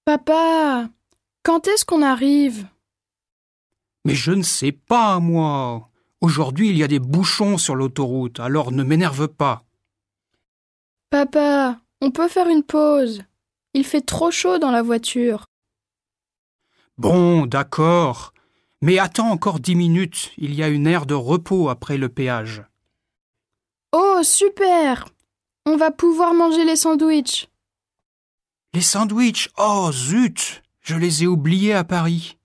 Papa, quand est-ce qu'on arrive? Mais je ne sais pas, moi. Aujourd'hui, il y a des bouchons sur l'autoroute, alors ne m'énerve pas. Papa, on peut faire une pause. Il fait trop chaud dans la voiture. Bon, d'accord. Mais attends encore 10 minutes, il y a une aire de repos après le péage. Oh, super! On va pouvoir manger les sandwichs. Les sandwichs, oh zut, je les ai oubliés à Paris.